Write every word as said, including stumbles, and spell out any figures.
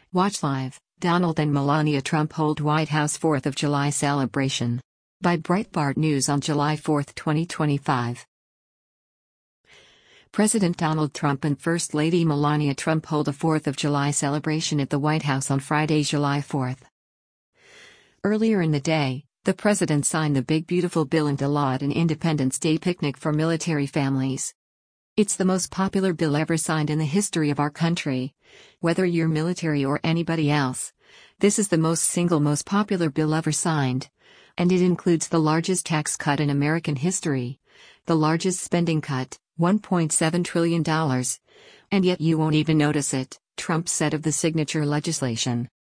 Watch live. Donald and Melania Trump hold White House fourth of July celebration. By Breitbart News on July fourth, twenty twenty-five. President Donald Trump and First Lady Melania Trump hold a fourth of July celebration at the White House on Friday, July fourth. Earlier in the day, the president signed the Big Beautiful Bill into law at an Independence Day picnic for military families. It's the most popular bill ever signed in the history of our country. Whether you're military or anybody else, this is the most single most popular bill ever signed. And it includes the largest tax cut in American history. The largest spending cut, one point seven trillion dollars. And yet you won't even notice it, Trump said of the signature legislation.